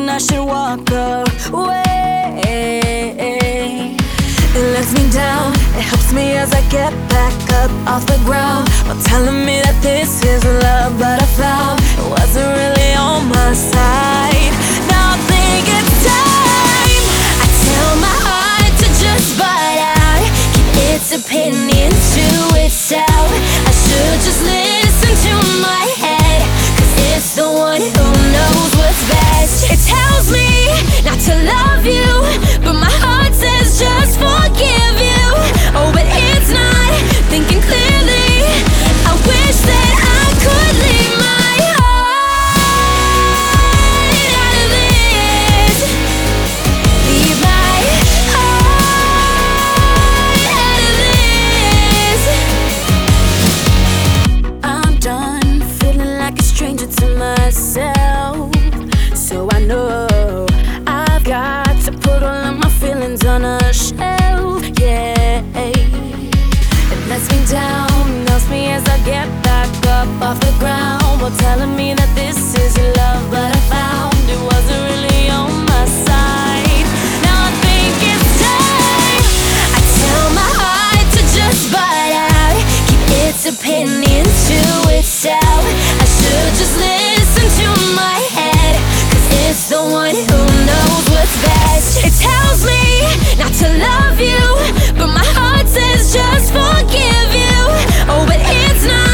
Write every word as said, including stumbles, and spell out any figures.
I should walk away. It lets me down, it helps me as I get back up off the ground, while telling me that this is love. But I found it wasn't really on my side. Now I think it's time I tell my heart to just bite out, keep its opinion to itself. I should just listen to my head, cause it's the one who knows what's best. It tells me not to love you, but my heart says just forgive you. Oh, but it's not thinking clearly. I wish that I could leave my heart out of this. Leave my heart out of this. I'm done feeling like a stranger to myself, so I know I've got to put all of my feelings on a shelf. Yeah, it lets me down, knocks me as I get back up off the ground, while telling me that this is love. But I found it wasn't really on my side. Now I think it's time I tell my heart to just bite out, keep its opinion to itself. I should just listen to my head, cause it's the one who knows what's best. It tells me not to love you, but my heart says just forgive you. Oh, but it's not